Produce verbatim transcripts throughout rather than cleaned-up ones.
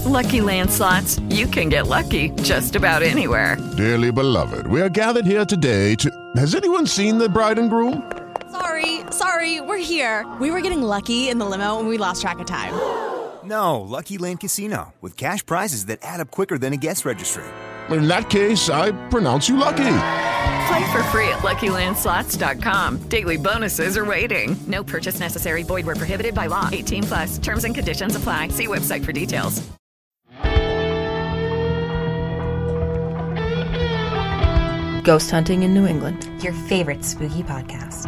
Lucky Land Slots, you can get lucky just about anywhere. Dearly beloved, we are gathered here today to... Has anyone seen the bride and groom? Sorry, sorry, we're here. We were getting lucky in the limo and we lost track of time. No, Lucky Land Casino, with cash prizes that add up quicker than a guest registry. In that case, I pronounce you lucky. Play for free at Lucky Land Slots dot com. Daily bonuses are waiting. No purchase necessary. Void where prohibited by law. eighteen plus. Terms and conditions apply. See website for details. Ghost Hunting in New England. Your favorite spooky podcast.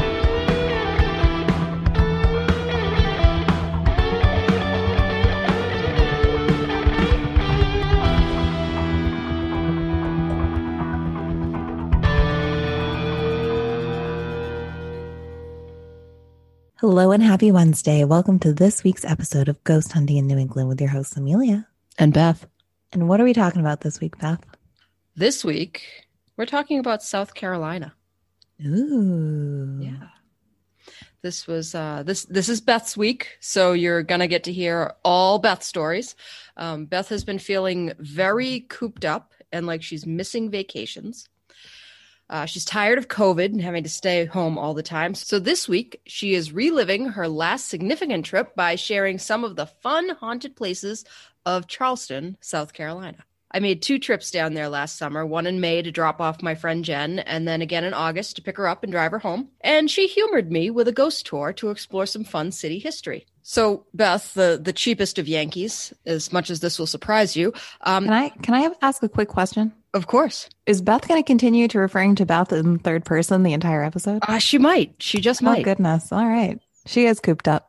Hello and happy Wednesday. Welcome to this week's episode of Ghost Hunting in New England with your hosts, Amelia. And Beth. And what are we talking about this week, Beth? This week, we're talking about South Carolina. Ooh. Yeah. This was, uh, this, this is Beth's week, so you're going to get to hear all Beth's stories. Um, Beth has been feeling very cooped up and like she's missing vacations. Uh, she's tired of COVID and having to stay home all the time. So this week, she is reliving her last significant trip by sharing some of the fun haunted places of Charleston, South Carolina. I made two trips down there last summer, one in May to drop off my friend Jen, and then again in August to pick her up and drive her home. And she humored me with a ghost tour to explore some fun city history. So, Beth, the, the cheapest of Yankees, as much as this will surprise you. Um, can I can I ask a quick question? Of course. Is Beth going to continue to referring to Beth in third person the entire episode? Uh, she might. She just might. Oh, goodness. All right. She is cooped up.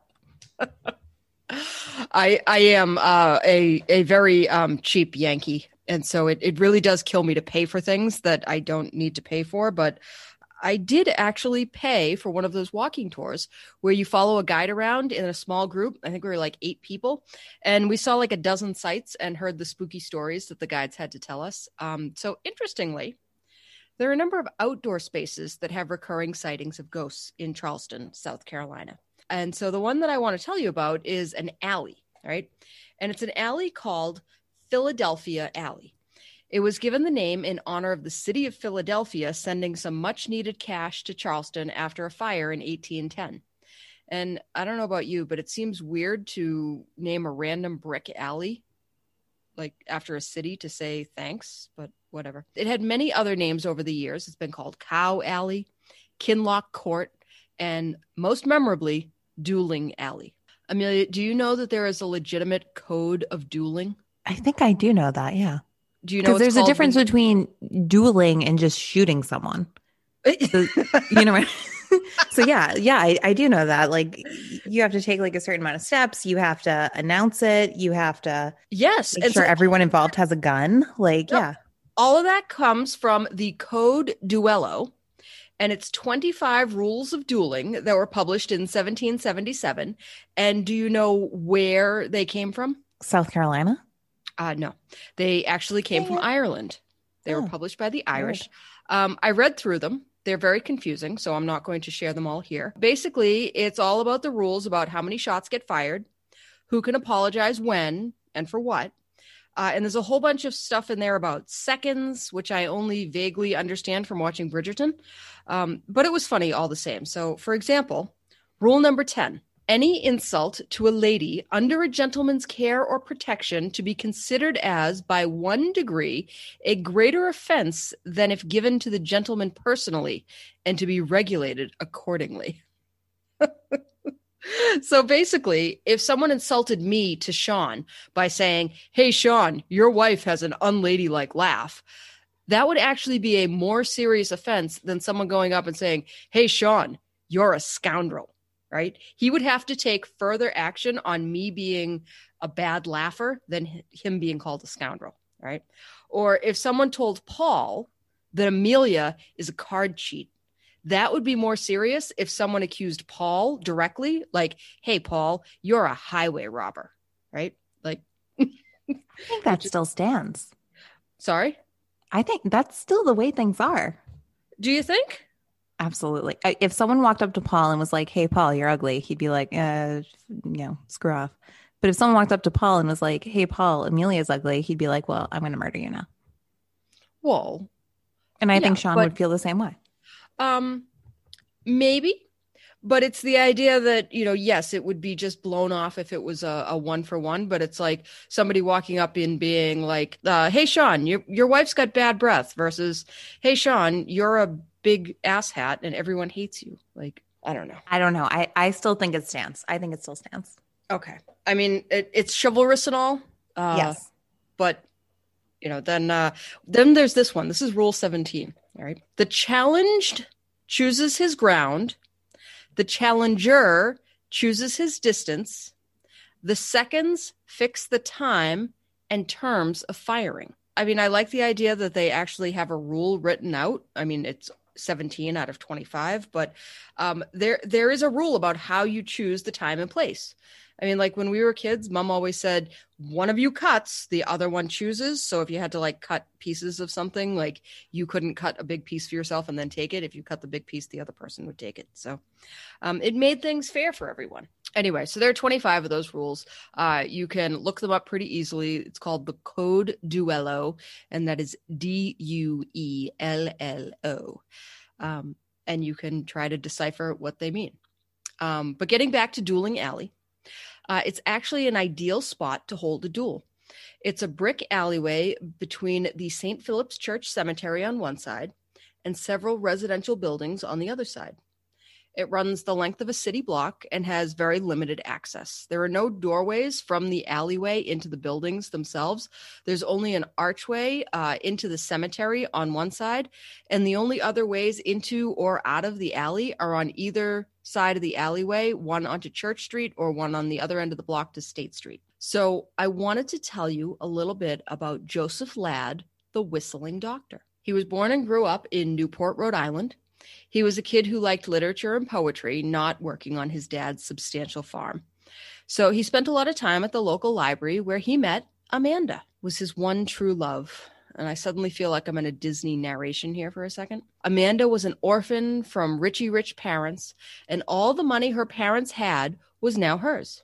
I I am uh, a, a very um, cheap Yankee. And so it, it really does kill me to pay for things that I don't need to pay for. But I did actually pay for one of those walking tours where you follow a guide around in a small group. I think we were like eight people. And we saw like a dozen sites and heard the spooky stories that the guides had to tell us. Um, so interestingly, there are a number of outdoor spaces that have recurring sightings of ghosts in Charleston, South Carolina. And so the one that I want to tell you about is an alley, right? And it's an alley called Philadelphia Alley. It was given the name in honor of the city of Philadelphia sending some much needed cash to Charleston after a fire in eighteen ten. And I don't know about you, but it seems weird to name a random brick alley like after a city to say thanks, but whatever. It had many other names over the years. It's been called Cow Alley, Kinloch Court, and most memorably, Dueling Alley. Amelia, do you know that there is a legitimate code of dueling? I think I do know that, yeah. Do you know? Because there's a difference when... between dueling and just shooting someone. So, you know what? So yeah, yeah, I, I do know that. Like, you have to take like a certain amount of steps. You have to announce it. You have to yes, make sure so, everyone involved has a gun. Like, no, yeah, all of that comes from the Code Duello, and it's twenty-five rules of dueling that were published in seventeen seventy-seven. And do you know where they came from? South Carolina. Uh, no, they actually came yeah. from Ireland. They oh. were published by the Irish. Um, I read through them. They're very confusing, so I'm not going to share them all here. Basically, it's all about the rules about how many shots get fired, who can apologize when and for what. Uh, and there's a whole bunch of stuff in there about seconds, which I only vaguely understand from watching Bridgerton. Um, but it was funny all the same. So, for example, rule number ten. Any insult to a lady under a gentleman's care or protection to be considered as, by one degree, a greater offense than if given to the gentleman personally, and to be regulated accordingly. So basically, if someone insulted me to Sean by saying, "Hey, Sean, your wife has an unladylike laugh," that would actually be a more serious offense than someone going up and saying, "Hey, Sean, you're a scoundrel." Right? He would have to take further action on me being a bad laugher than him being called a scoundrel. Right? Or if someone told Paul that Amelia is a card cheat, that would be more serious if someone accused Paul directly, like, "Hey, Paul, you're a highway robber." Right? Like, I think that still stands. Sorry? I think that's still the way things are. Do you think? Absolutely. If someone walked up to Paul and was like, "Hey, Paul, you're ugly," he'd be like, uh, you know, screw off. But if someone walked up to Paul and was like, hey, Paul, Amelia's ugly, he'd be like, well, I'm going to murder you now. Well, and I yeah, think Sean but, would feel the same way. Um, maybe. But it's the idea that, you know, yes, it would be just blown off if it was a, a one for one. But it's like somebody walking up and being like, uh, hey, Sean, your, your wife's got bad breath versus, hey, Sean, you're a big asshat and everyone hates you. Like, I don't know. I don't know. I, I still think it stands. I think it still stands. Okay. I mean, it, it's chivalrous and all. Uh, yes. But, you know, then uh, then there's this one. This is Rule seventeen. All right. The challenged chooses his ground. The challenger chooses his distance. The seconds fix the time and terms of firing. I mean, I like the idea that they actually have a rule written out. I mean, it's seventeen out of twenty-five, but um, there there is a rule about how you choose the time and place. I mean, like when we were kids, mom always said, one of you cuts, the other one chooses. So if you had to like cut pieces of something, like you couldn't cut a big piece for yourself and then take it. If you cut the big piece, the other person would take it. So um, it made things fair for everyone. Anyway, so there are twenty-five of those rules. Uh, you can look them up pretty easily. It's called the Code Duello, and that is D U E L L O. Um, and you can try to decipher what they mean. Um, but getting back to Dueling Alley, Uh, it's actually an ideal spot to hold a duel. It's a brick alleyway between the Saint Philip's Church Cemetery on one side and several residential buildings on the other side. It runs the length of a city block and has very limited access. There are no doorways from the alleyway into the buildings themselves. There's only an archway uh, into the cemetery on one side, and the only other ways into or out of the alley are on either side of the alleyway, one onto Church Street or one on the other end of the block to State Street. So I wanted to tell you a little bit about Joseph Ladd, the Whistling Doctor. He was born and grew up in Newport, Rhode Island. He was a kid who liked literature and poetry, not working on his dad's substantial farm. So he spent a lot of time at the local library where he met Amanda, was his one true love. And I suddenly feel like I'm in a Disney narration here for a second. Amanda was an orphan from richy rich parents, and all the money her parents had was now hers.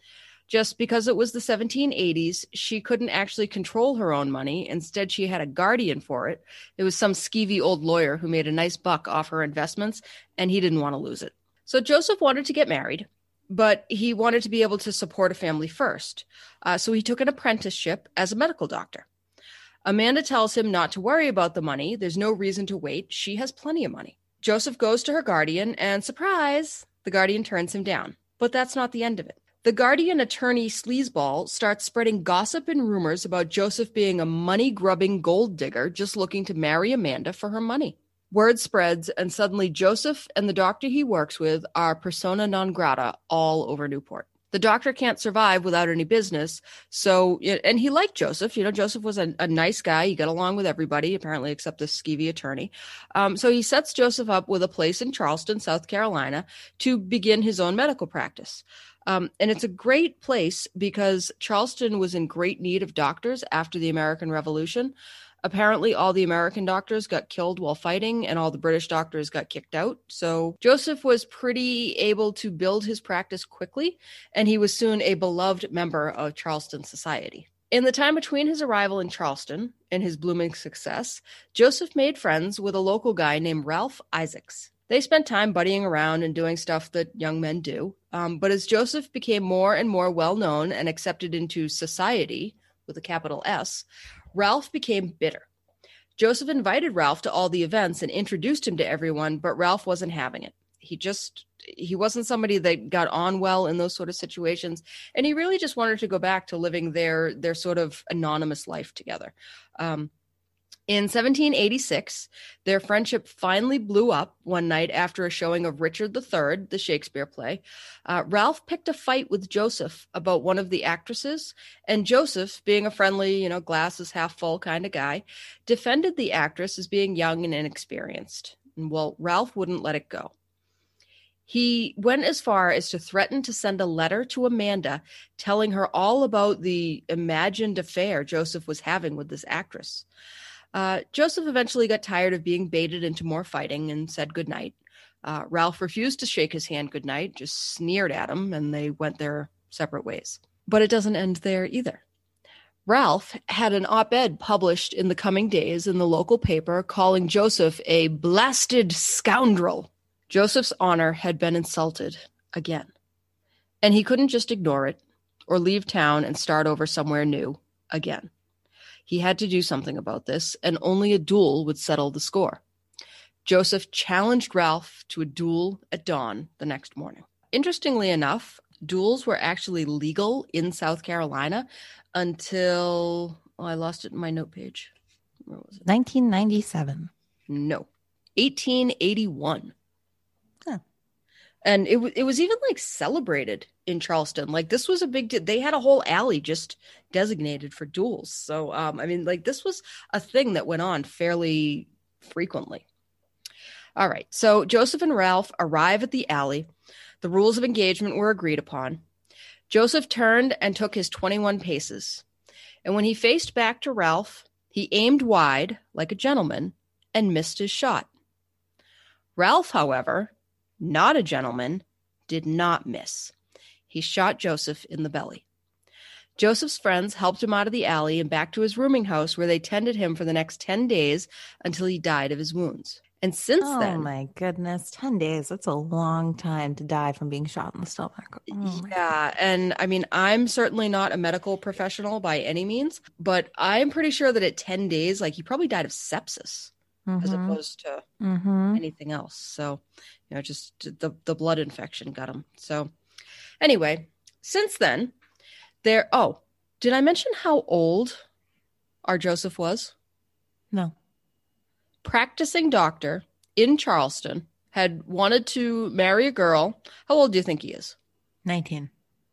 Just because it was the seventeen eighties, she couldn't actually control her own money. Instead, she had a guardian for it. It was some skeevy old lawyer who made a nice buck off her investments, and he didn't want to lose it. So Joseph wanted to get married, but he wanted to be able to support a family first. Uh, so he took an apprenticeship as a medical doctor. Amanda tells him not to worry about the money. There's no reason to wait. She has plenty of money. Joseph goes to her guardian, and surprise, the guardian turns him down. But that's not the end of it. The guardian attorney sleazeball starts spreading gossip and rumors about Joseph being a money-grubbing gold digger just looking to marry Amanda for her money. Word spreads, and suddenly Joseph and the doctor he works with are persona non grata all over Newport. The doctor can't survive without any business, so, and he liked Joseph. You know, Joseph was a, a nice guy. He got along with everybody, apparently, except this skeevy attorney. Um, so he sets Joseph up with a place in Charleston, South Carolina, to begin his own medical practice. Um, and it's a great place because Charleston was in great need of doctors after the American Revolution. Apparently, all the American doctors got killed while fighting, and all the British doctors got kicked out. So Joseph was pretty able to build his practice quickly, and he was soon a beloved member of Charleston society. In the time between his arrival in Charleston and his blooming success, Joseph made friends with a local guy named Ralph Isaacs. They spent time buddying around and doing stuff that young men do. Um, but as Joseph became more and more well-known and accepted into society, with a capital S, Ralph became bitter. Joseph invited Ralph to all the events and introduced him to everyone, but Ralph wasn't having it. He just, he wasn't somebody that got on well in those sort of situations. And he really just wanted to go back to living their, their sort of anonymous life together. Um, In seventeen eighty-six, their friendship finally blew up one night after a showing of Richard the Third, the Shakespeare play. Uh, Ralph picked a fight with Joseph about one of the actresses, and Joseph, being a friendly, you know, glasses half full kind of guy, defended the actress as being young and inexperienced. And, well, Ralph wouldn't let it go. He went as far as to threaten to send a letter to Amanda telling her all about the imagined affair Joseph was having with this actress. Uh, Joseph eventually got tired of being baited into more fighting and said goodnight. Uh, Ralph refused to shake his hand goodnight, just sneered at him, and they went their separate ways. But it doesn't end there either. Ralph had an op-ed published in the coming days in the local paper calling Joseph a blasted scoundrel. Joseph's honor had been insulted again, and he couldn't just ignore it or leave town and start over somewhere new again. He had to do something about this, and only a duel would settle the score. Joseph challenged Ralph to a duel at dawn the next morning. Interestingly enough, duels were actually legal in South Carolina until, oh, I lost it in my note page. Where was it? nineteen ninety-seven. No, eighteen eighty-one. Huh. And it, w- it was even like celebrated in Charleston. Like this was a big deal. They had a whole alley just designated for duels. So, um, I mean, like this was a thing that went on fairly frequently. All right. So Joseph and Ralph arrive at the alley. The rules of engagement were agreed upon. Joseph turned and took his twenty-one paces. And when he faced back to Ralph, he aimed wide like a gentleman and missed his shot. Ralph, however, not a gentleman, did not miss. He shot Joseph in the belly. Joseph's friends helped him out of the alley and back to his rooming house where they tended him for the next ten days until he died of his wounds. And since oh then... Oh, my goodness. ten days. That's a long time to die from being shot in the stomach. Oh, yeah. And I mean, I'm certainly not a medical professional by any means, but I'm pretty sure that at ten days, like he probably died of sepsis mm-hmm. as opposed to mm-hmm. anything else. So, you know, just the, the blood infection got him. So anyway, since then, there... Oh, did I mention how old our Joseph was? No. Practicing doctor in Charleston, had wanted to marry a girl. How old do you think he is? nineteen.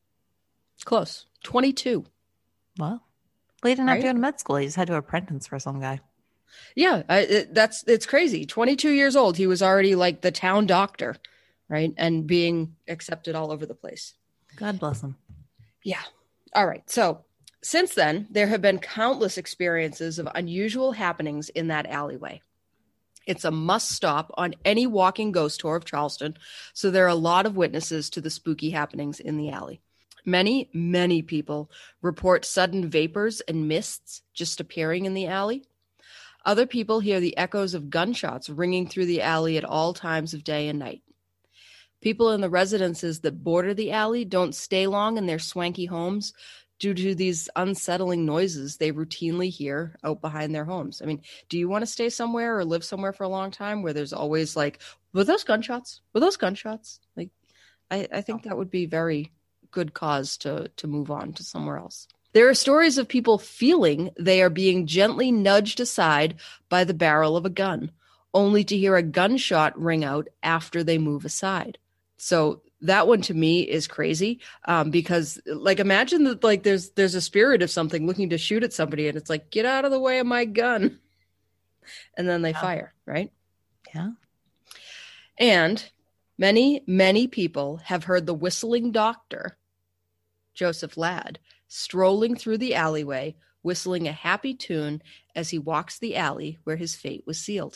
Close. twenty-two. Well, he didn't have Right? to go to med school. He just had to apprentice for some guy. Yeah, I, it, that's it's crazy. twenty-two years old. He was already like the town doctor, right? And being accepted all over the place. God bless him. Yeah. All right. So since then, there have been countless experiences of unusual happenings in that alleyway. It's a must stop on any walking ghost tour of Charleston, so there are a lot of witnesses to the spooky happenings in the alley. Many, many people report sudden vapors and mists just appearing in the alley. Other people hear the echoes of gunshots ringing through the alley at all times of day and night. People in the residences that border the alley don't stay long in their swanky homes due to these unsettling noises they routinely hear out behind their homes. I mean, do you want to stay somewhere or live somewhere for a long time where there's always like, were those gunshots? Were those gunshots? Like, I, I think that would be very good cause to, to move on to somewhere else. There are stories of people feeling they are being gently nudged aside by the barrel of a gun, only to hear a gunshot ring out after they move aside. So that one to me is crazy um, because like, imagine that like there's, there's a spirit of something looking to shoot at somebody and it's like, get out of the way of my gun. And then they yeah. fire, right? Yeah. And many, many people have heard the whistling doctor, Joseph Ladd, strolling through the alleyway, whistling a happy tune as he walks the alley where his fate was sealed.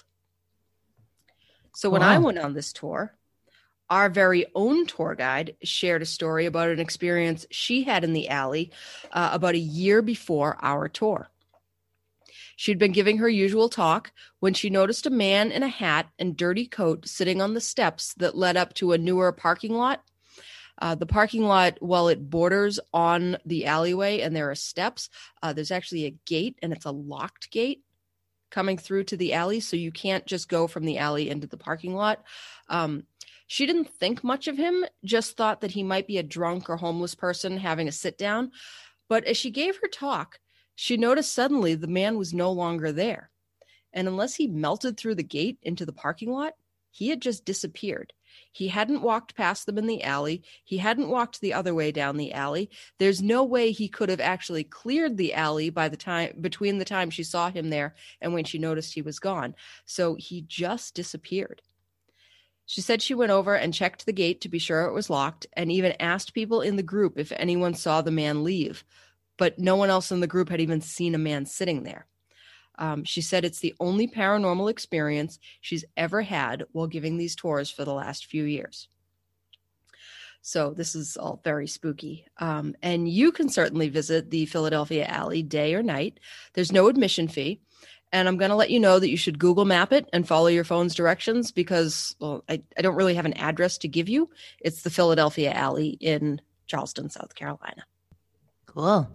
So when wow. I went on this tour, our very own tour guide shared a story about an experience she had in the alley uh, about a year before our tour. She'd been giving her usual talk when she noticed a man in a hat and dirty coat sitting on the steps that led up to a newer parking lot. Uh, the parking lot, while it borders on the alleyway and there are steps, uh, there's actually a gate, and it's a locked gate coming through to the alley, so you can't just go from the alley into the parking lot. Um, She didn't think much of him, just thought that he might be a drunk or homeless person having a sit down. But as she gave her talk, she noticed suddenly the man was no longer there. And unless he melted through the gate into the parking lot, he had just disappeared. He hadn't walked past them in the alley. He hadn't walked the other way down the alley. There's no way he could have actually cleared the alley by the time between the time she saw him there and when she noticed he was gone. So he just disappeared. She said she went over and checked the gate to be sure it was locked and even asked people in the group if anyone saw the man leave, but no one else in the group had even seen a man sitting there. Um, she said it's the only paranormal experience she's ever had while giving these tours for the last few years. So this is all very spooky. Um, and you can certainly visit the Philadelphia Alley day or night. There's no admission fee. And I'm going to let you know that you should Google map it and follow your phone's directions because, well, I, I don't really have an address to give you. It's the Philadelphia Alley in Charleston, South Carolina. Cool.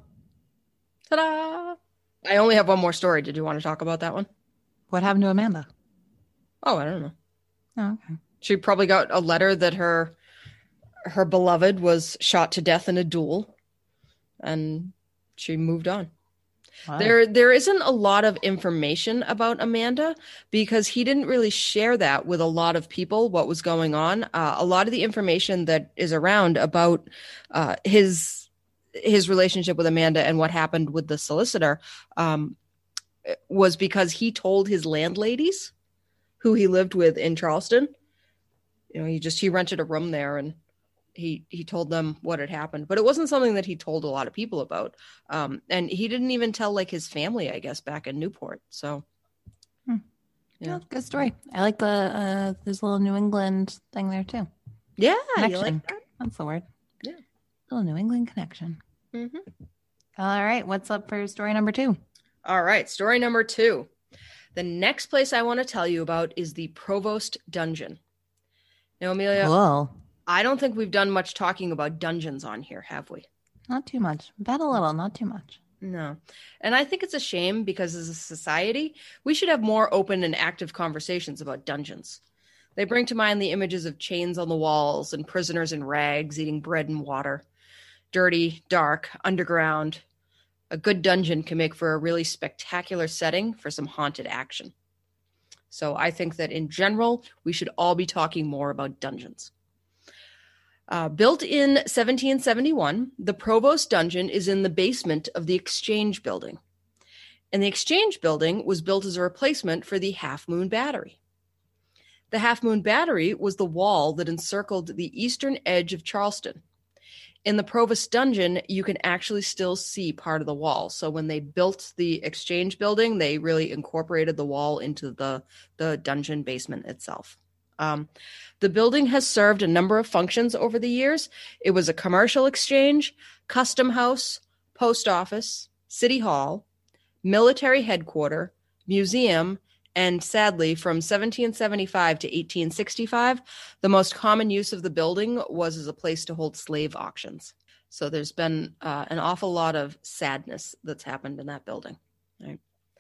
Ta-da! I only have one more story. Did you want to talk about that one? What happened to Amanda? Oh, I don't know. Oh, okay. She probably got a letter that her her beloved was shot to death in a duel, and she moved on. Wow. There, there isn't a lot of information about Amanda because he didn't really share that with a lot of people, what was going on. Uh, a lot of the information that is around about uh, his his relationship with Amanda and what happened with the solicitor um, was because he told his landladies who he lived with in Charleston. You know, he just, he rented a room there and he, he told them what had happened, but it wasn't something that he told a lot of people about. Um, and he didn't even tell like his family, I guess, back in Newport. So, hmm. yeah, good story. I like the, uh, there's a little New England thing there too. Yeah. Connection. You like that? That's the word. Yeah. Little New England connection. Mm-hmm. All right. What's up for story number two? All right. Story number two. The next place I want to tell you about is the Provost Dungeon. Now, Amelia, Whoa. I don't think we've done much talking about dungeons on here, have we? Not too much. Bet a little, not too much. No. And I think it's a shame because as a society, we should have more open and active conversations about dungeons. They bring to mind the images of chains on the walls and prisoners in rags eating bread and water. Dirty, dark, underground. A good dungeon can make for a really spectacular setting for some haunted action. So I think that in general, we should all be talking more about dungeons. Uh, built in seventeen seventy-one, the Provost Dungeon is in the basement of the Exchange Building. And the Exchange Building was built as a replacement for the Half Moon Battery. The Half Moon Battery was the wall that encircled the eastern edge of Charleston. In the Provost Dungeon, you can actually still see part of the wall. So when they built the Exchange Building, they really incorporated the wall into the, the dungeon basement itself. Um, the building has served a number of functions over the years. It was a commercial exchange, custom house, post office, city hall, military headquarters, museum, and sadly, from seventeen seventy-five to eighteen sixty-five, the most common use of the building was as a place to hold slave auctions. So there's been uh, an awful lot of sadness that's happened in that building. Right?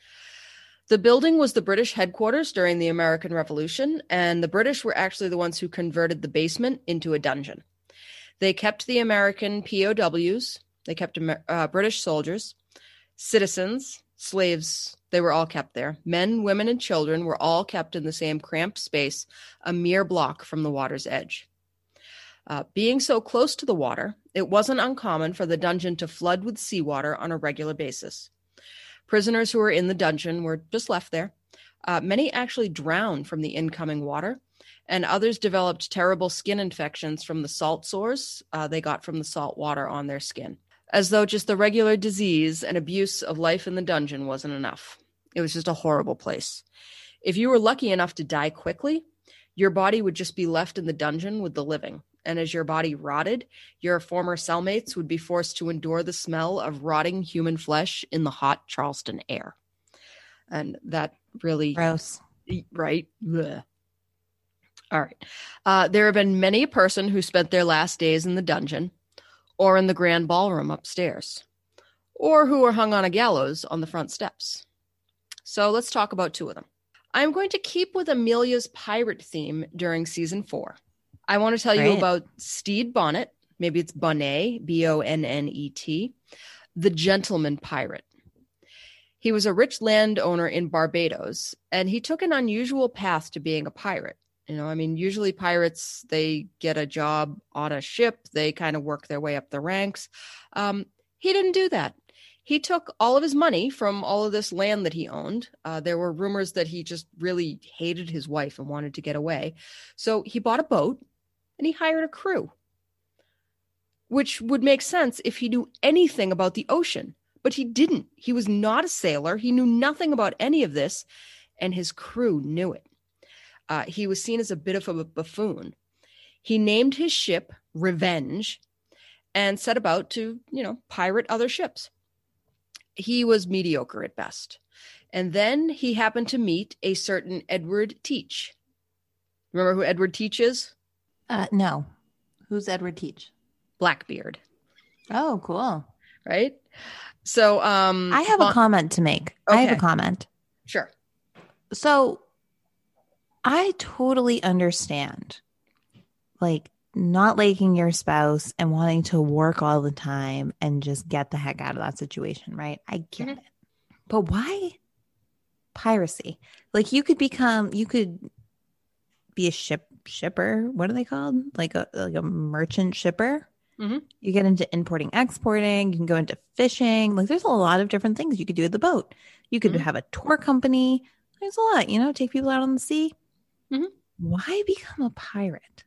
The building was the British headquarters during the American Revolution, and the British were actually the ones who converted the basement into a dungeon. They kept the American P O Ws, they kept uh, British soldiers, citizens, slaves. They were all kept there. Men, women, and children were all kept in the same cramped space, a mere block from the water's edge. Uh, being so close to the water, it wasn't uncommon for the dungeon to flood with seawater on a regular basis. Prisoners who were in the dungeon were just left there. Uh, many actually drowned from the incoming water, and others developed terrible skin infections from the salt sores uh, they got from the salt water on their skin, as though just the regular disease and abuse of life in the dungeon wasn't enough. It was just a horrible place. If you were lucky enough to die quickly, your body would just be left in the dungeon with the living. And as your body rotted, your former cellmates would be forced to endure the smell of rotting human flesh in the hot Charleston air. And that really... Gross. Right? Blech. All right. Uh, there have been many a person who spent their last days in the dungeon, or in the grand ballroom upstairs, or who were hung on a gallows on the front steps. So let's talk about two of them. I'm going to keep with Amelia's pirate theme during season four. I want to tell Great. you about Stede Bonnet, maybe it's Bonnet, B O N N E T, the gentleman pirate. He was a rich landowner in Barbados, and he took an unusual path to being a pirate. You know, I mean, usually pirates, they get a job on a ship. They kind of work their way up the ranks. Um, he didn't do that. He took all of his money from all of this land that he owned. Uh, there were rumors that he just really hated his wife and wanted to get away. So he bought a boat and he hired a crew, which would make sense if he knew anything about the ocean. But he didn't. He was not a sailor. He knew nothing about any of this, and his crew knew it. Uh, he was seen as a bit of a buffoon. He named his ship Revenge and set about to, you know, pirate other ships. He was mediocre at best. And then he happened to meet a certain Edward Teach. Remember who Edward Teach is? Uh, no. Who's Edward Teach? Blackbeard. Oh, cool. Right? So um, I have bon- a comment to make. Okay. I have a comment. Sure. So I totally understand, like, not liking your spouse and wanting to work all the time and just get the heck out of that situation, right? I get Mm-hmm. it. But why piracy? Like, you could become, you could be a ship shipper. What are they called? Like a like a merchant shipper. Mm-hmm. You get into importing, exporting. You can go into fishing. Like, there's a lot of different things you could do with the boat. You could Mm-hmm. have a tour company. There's a lot, you know, take people out on the sea. Mm-hmm. Why become a pirate?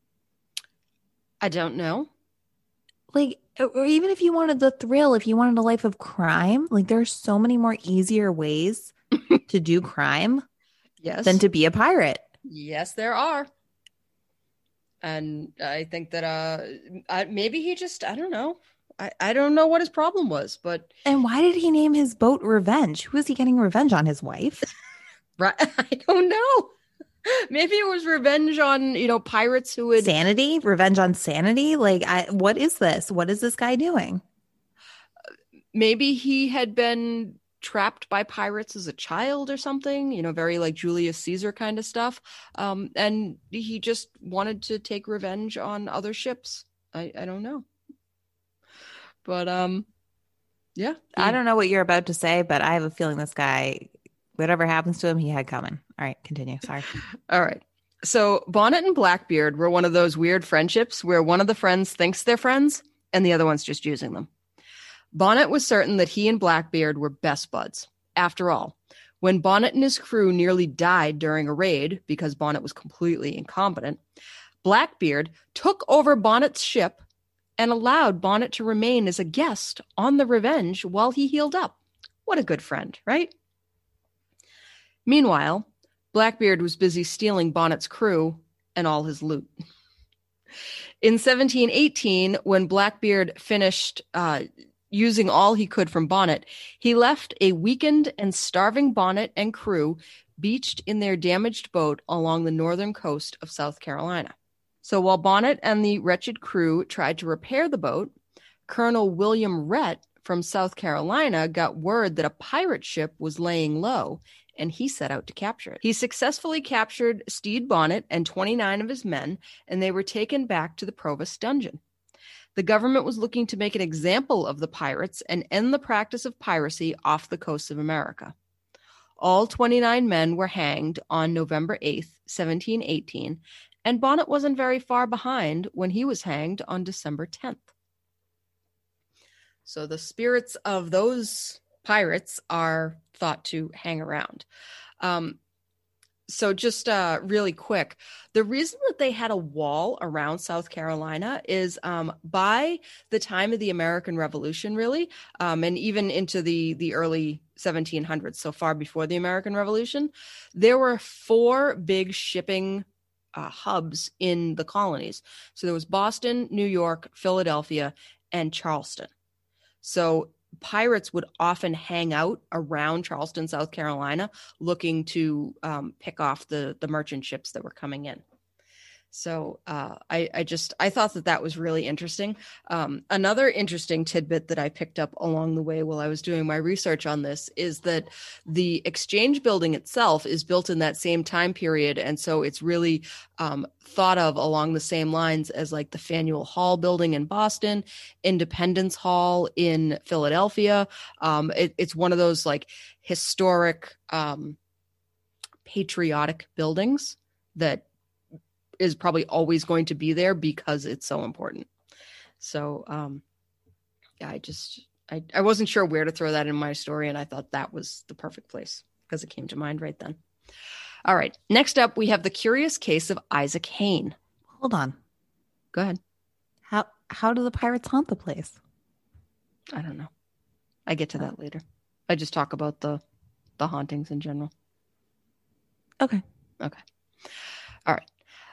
I don't know. Like, or even if you wanted the thrill, if you wanted a life of crime, like, there are so many more easier ways to do crime Yes. than to be a pirate. Yes, there are. And I think that uh, I, maybe he just, I don't know. I, I don't know what his problem was, but And why did he name his boat Revenge? Who is he getting revenge on? His wife? right, I don't know. Maybe it was revenge on, you know, pirates who would. Sanity? Revenge on sanity? Like, I, what is this? What is this guy doing? Maybe he had been trapped by pirates as a child or something, you know, very like Julius Caesar kind of stuff. Um, and he just wanted to take revenge on other ships. I, I don't know. But um, yeah. I don't know what you're about to say, but I have a feeling this guy, whatever happens to him, he had coming. All right, continue. Sorry. All right. So Bonnet and Blackbeard were one of those weird friendships where one of the friends thinks they're friends and the other one's just using them. Bonnet was certain that he and Blackbeard were best buds. After all, when Bonnet and his crew nearly died during a raid because Bonnet was completely incompetent, Blackbeard took over Bonnet's ship and allowed Bonnet to remain as a guest on the Revenge while he healed up. What a good friend, right? Meanwhile, Blackbeard was busy stealing Bonnet's crew and all his loot. In seventeen eighteen, when Blackbeard finished uh, using all he could from Bonnet, he left a weakened and starving Bonnet and crew beached in their damaged boat along the northern coast of South Carolina. So while Bonnet and the wretched crew tried to repair the boat, Colonel William Rhett from South Carolina got word that a pirate ship was laying low, and he set out to capture it. He successfully captured Stede Bonnet and twenty-nine of his men, and they were taken back to the Provost dungeon. The government was looking to make an example of the pirates and end the practice of piracy off the coast of America. All twenty-nine men were hanged on November eighth, seventeen eighteen, and Bonnet wasn't very far behind when he was hanged on December tenth. So the spirits of those pirates are thought to hang around. Um, so just uh, really quick, the reason that they had a wall around South Carolina is um, by the time of the American Revolution, really, um, and even into the, the early seventeen hundreds, so far before the American Revolution, there were four big shipping uh, hubs in the colonies. So there was Boston, New York, Philadelphia, and Charleston. So pirates would often hang out around Charleston, South Carolina, looking to um, pick off the, the merchant ships that were coming in. So uh, I, I just, I thought that that was really interesting. Um, another interesting tidbit that I picked up along the way while I was doing my research on this is that the Exchange building itself is built in that same time period. And so it's really um, thought of along the same lines as like the Faneuil Hall building in Boston, Independence Hall in Philadelphia. Um, it, it's one of those like historic, um, patriotic buildings that is probably always going to be there because it's so important. So, um, yeah, I just, I, I wasn't sure where to throw that in my story. And I thought that was the perfect place because it came to mind right then. All right. Next up, we have the curious case of Isaac Hayne. Hold on. Go ahead. How how do the pirates haunt the place? I don't know. I get to that later. I just talk about the, the hauntings in general. Okay. Okay. All right.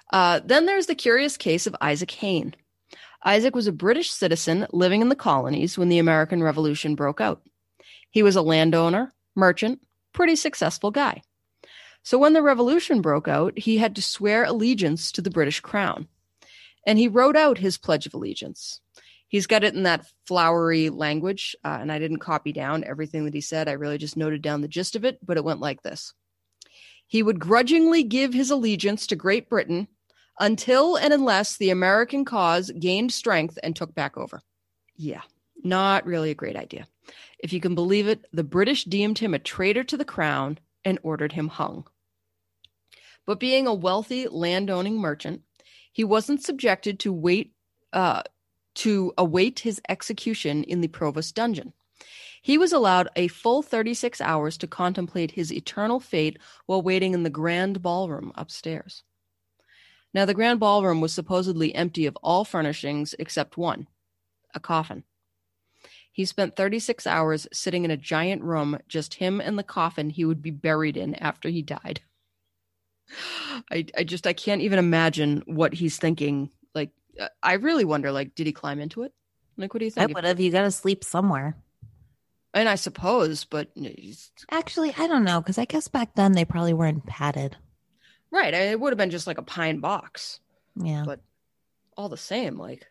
Uh, then there's the curious case of Isaac Hayne. Isaac was a British citizen living in the colonies when the American Revolution broke out. He was a landowner, merchant, pretty successful guy. So when the revolution broke out, he had to swear allegiance to the British crown. And he wrote out his Pledge of Allegiance. He's got it in that flowery language, uh, and I didn't copy down everything that he said. I really just noted down the gist of it, but it went like this. He would grudgingly give his allegiance to Great Britain until and unless the American cause gained strength and took back over. Yeah, not really a great idea. If you can believe it, the British deemed him a traitor to the crown and ordered him hung. But being a wealthy landowning merchant, he wasn't subjected to wait uh, to await his execution in the provost dungeon. He was allowed a full thirty-six hours to contemplate his eternal fate while waiting in the grand ballroom upstairs. Now, the grand ballroom was supposedly empty of all furnishings except one, a coffin. He spent thirty-six hours sitting in a giant room, just him and the coffin he would be buried in after he died. I, I just, I can't even imagine what he's thinking. Like, I really wonder, like, did he climb into it? Like, what do you think? I would have. You got to sleep somewhere. And I suppose, but... He's... Actually, I don't know, because I guess back then they probably weren't padded. Right. It would have been just like a pine box. Yeah. But all the same, like...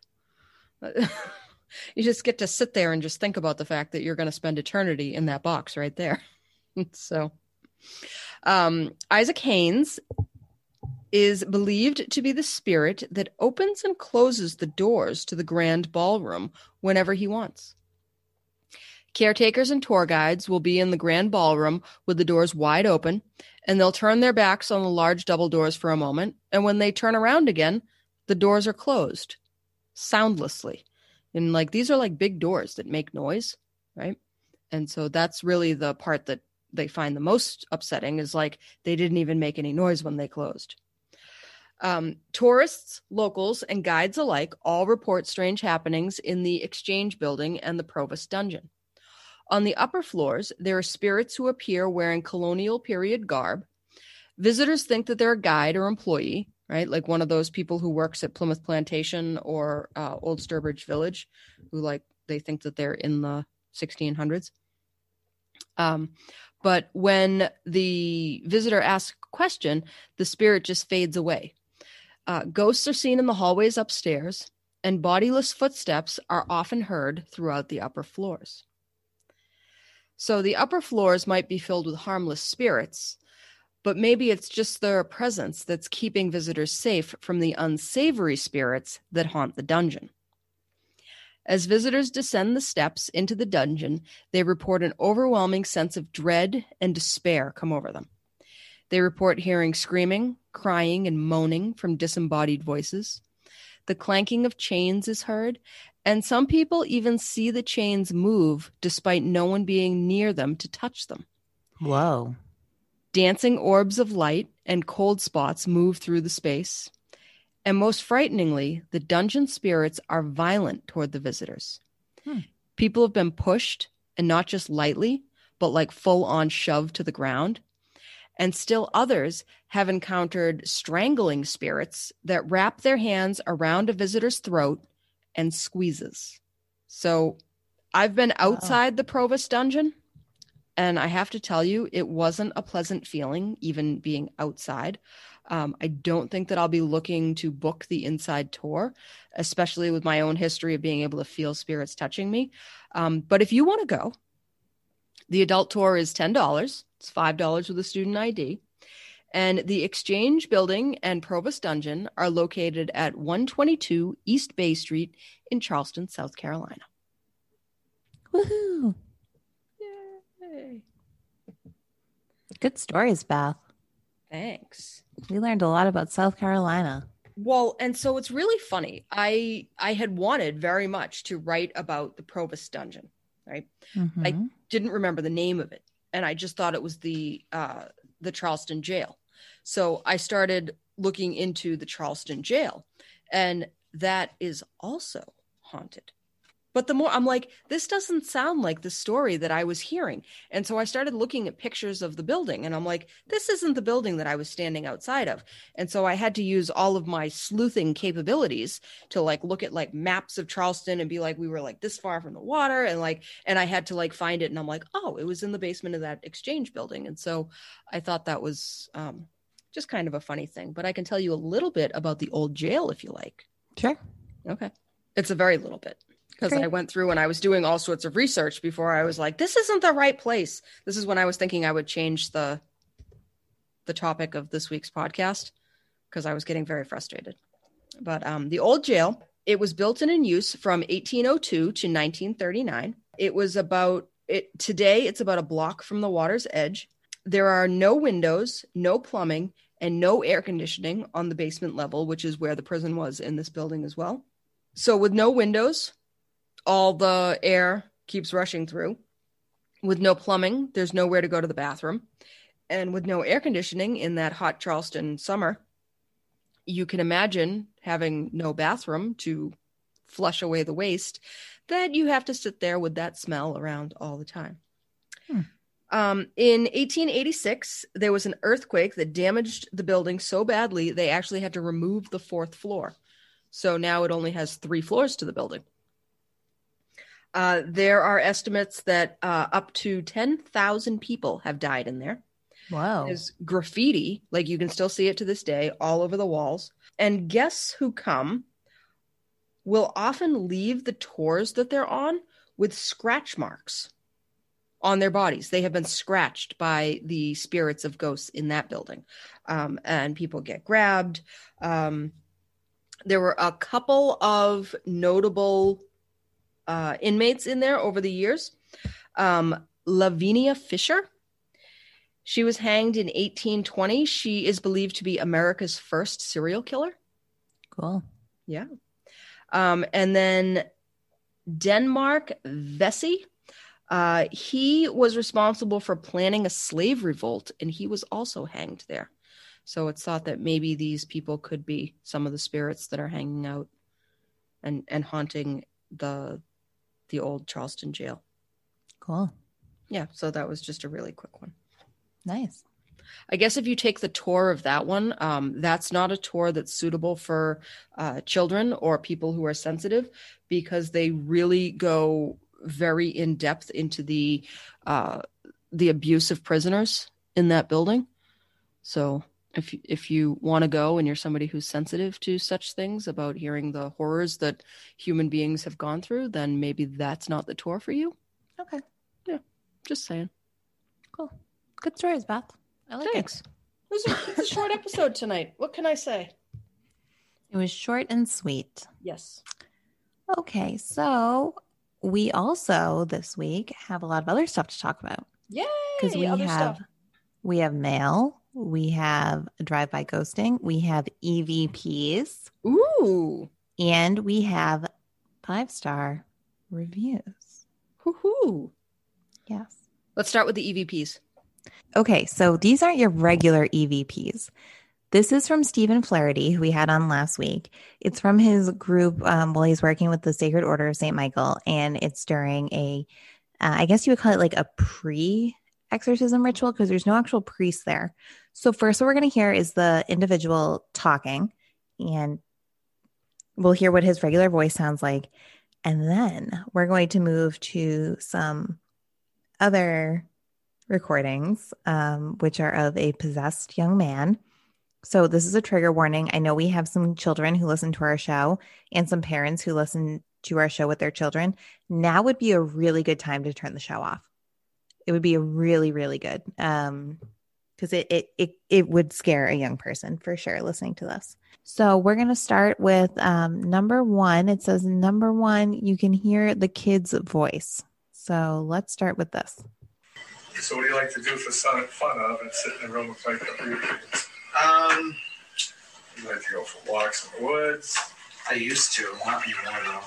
you just get to sit there and just think about the fact that you're going to spend eternity in that box right there. So... Um, Isaac Haynes is believed to be the spirit that opens and closes the doors to the grand ballroom whenever he wants. Caretakers and tour guides will be in the grand ballroom with the doors wide open, and they'll turn their backs on the large double doors for a moment, and when they turn around again, the doors are closed, soundlessly. And like these are like big doors that make noise, right? And so that's really the part that they find the most upsetting is like they didn't even make any noise when they closed. Um, tourists, locals, and guides alike all report strange happenings in the Exchange Building and the Provost Dungeon. On the upper floors, there are spirits who appear wearing colonial period garb. Visitors think that they're a guide or employee, right? Like one of those people who works at Plymouth Plantation or uh, Old Sturbridge Village, who like they think that they're in the sixteen hundreds. Um, but when the visitor asks a question, the spirit just fades away. Uh, ghosts are seen in the hallways upstairs, and bodiless footsteps are often heard throughout the upper floors. So the upper floors might be filled with harmless spirits, but maybe it's just their presence that's keeping visitors safe from the unsavory spirits that haunt the dungeon. As visitors descend the steps into the dungeon, they report an overwhelming sense of dread and despair come over them. They report hearing screaming, crying, and moaning from disembodied voices. The clanking of chains is heard, and some people even see the chains move despite no one being near them to touch them. Whoa. Dancing orbs of light and cold spots move through the space. And most frighteningly, the dungeon spirits are violent toward the visitors. Hmm. People have been pushed, and not just lightly, but like full-on shoved to the ground. And still others have encountered strangling spirits that wrap their hands around a visitor's throat and squeezes. So I've been outside wow. the Provost Dungeon, and I have to tell you, it wasn't a pleasant feeling, even being outside. Um, I don't think that I'll be looking to book the inside tour, especially with my own history of being able to feel spirits touching me. Um, but if you want to go, the adult tour is ten dollars. It's five dollars with a student I D. And the Exchange Building and Provost Dungeon are located at one twenty-two East Bay Street in Charleston, South Carolina. Woohoo! Yay! Good stories, Beth. Thanks. We learned a lot about South Carolina. Well, and so it's really funny. I I had wanted very much to write about the Provost Dungeon, right? Mm-hmm. I didn't remember the name of it, and I just thought it was the uh, the Charleston jail. So I started looking into the Charleston jail, and that is also haunted. But the more I'm like, this doesn't sound like the story that I was hearing. And so I started looking at pictures of the building and I'm like, this isn't the building that I was standing outside of. And so I had to use all of my sleuthing capabilities to like look at like maps of Charleston and be like, we were like this far from the water. And like, and I had to like find it. And I'm like, oh, it was in the basement of that Exchange building. And so I thought that was um, just kind of a funny thing. But I can tell you a little bit about the old jail if you like. Sure. Okay. It's a very little bit. Because I went through and I was doing all sorts of research before I was like, this isn't the right place. This is when I was thinking I would change the the topic of this week's podcast because I was getting very frustrated. But um, the old jail, it was built and in use from eighteen oh two to nineteen thirty-nine. It was about, it today it's about a block from the water's edge. There are no windows, no plumbing, and no air conditioning on the basement level, which is where the prison was in this building as well. So with no windows, all the air keeps rushing through. With no plumbing, there's nowhere to go to the bathroom. And with no air conditioning in that hot Charleston summer, you can imagine having no bathroom to flush away the waste, that you have to sit there with that smell around all the time. Hmm. Um, in eighteen eighty-six, there was an earthquake that damaged the building so badly, they actually had to remove the fourth floor. So now it only has three floors to the building. Uh, there are estimates that uh, up to ten thousand people have died in there. Wow. There's graffiti, like you can still see it to this day, all over the walls. And guests who come will often leave the tours that they're on with scratch marks on their bodies. They have been scratched by the spirits of ghosts in that building. Um, and people get grabbed. Um, there were a couple of notable uh, inmates in there over the years. Um, Lavinia Fisher. She was hanged in eighteen twenty. She is believed to be America's first serial killer. Cool. Yeah. Um, and then Denmark Vesey. Uh, he was responsible for planning a slave revolt, and he was also hanged there. So it's thought that maybe these people could be some of the spirits that are hanging out and, and haunting the the old Charleston jail. Cool. Yeah, so that was just a really quick one. Nice. I guess if you take the tour of that one, um, that's not a tour that's suitable for uh, children or people who are sensitive, because they really go very in depth into the uh, the abuse of prisoners in that building. So if if you want to go and you're somebody who's sensitive to such things about hearing the horrors that human beings have gone through, then maybe that's not the tour for you. Okay. Yeah, just saying. Cool. Good stories, Beth. I like Thanks. it. It was a, it's a short episode tonight. What can I say? It was short and sweet. Yes. Okay, so we also this week have a lot of other stuff to talk about. Yay! Because we other have stuff. we have mail, we have drive-by ghosting, we have E V Ps, Ooh. and we have five-star reviews. Woohoo. Yes. Let's start with the E V Ps. Okay, so these aren't your regular E V Ps. This is from Stephen Flaherty, who we had on last week. It's from his group um, while he's working with the Sacred Order of Saint Michael, and it's during a, uh, I guess you would call it like a pre-exorcism ritual, because there's no actual priest there. So first what we're going to hear is the individual talking, and we'll hear what his regular voice sounds like. And then we're going to move to some other recordings, um, which are of a possessed young man. So this is a trigger warning. I know we have some children who listen to our show and some parents who listen to our show with their children. Now would be a really good time to turn the show off. It would be a really, really good, um, because it, it it it would scare a young person for sure listening to this. So we're going to start with um, number one. It says number one, you can hear the kid's voice. So let's start with this. So what do you like to do for fun of and sit in the room with like a few kids? Um, You like to go for walks in the woods? I used to, not anymore though.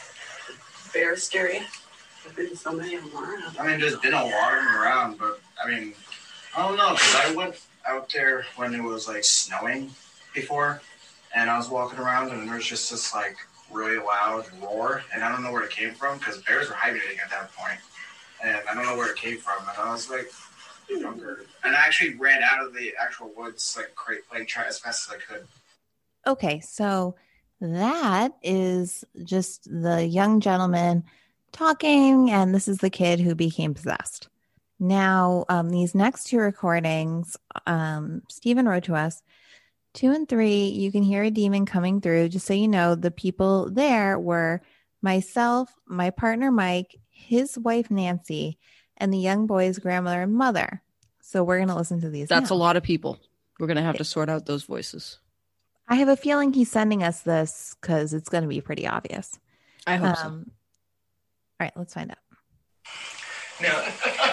Bear scary. There's been so many of them around. I mean, there's been a lot of them around, but I mean, I don't know, because I went out there when it was like snowing before, and I was walking around, and there was just this like really loud roar, and I don't know where it came from because bears were hibernating at that point, and I don't know where it came from. And I was like, younger, and I actually ran out of the actual woods, like cra- like try as fast as I could. Okay, so that is just the young gentleman talking, and this is the kid who became possessed. Now, um, these next two recordings, um, Stephen wrote to us. Two and three, you can hear a demon coming through. Just so you know, the people there were myself, my partner Mike, his wife Nancy, and the young boy's grandmother and mother. So we're going to listen to these. That's now. a lot of people. We're going to have to sort out those voices. I have a feeling he's sending us this because it's going to be pretty obvious. I hope um, so. All right, let's find out. No.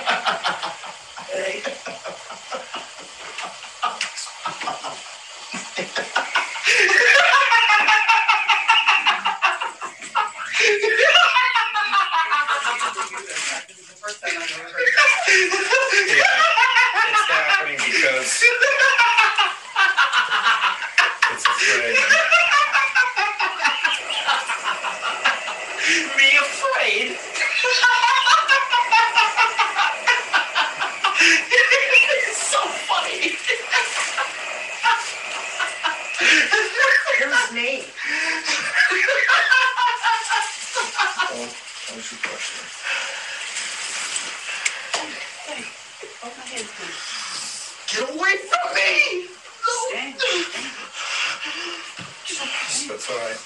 It's happening because it's afraid. Me afraid? It's so funny. Who's me? Oh, what's your question? Hey, hold my hand, please. Get away from me! Stay. That's all right.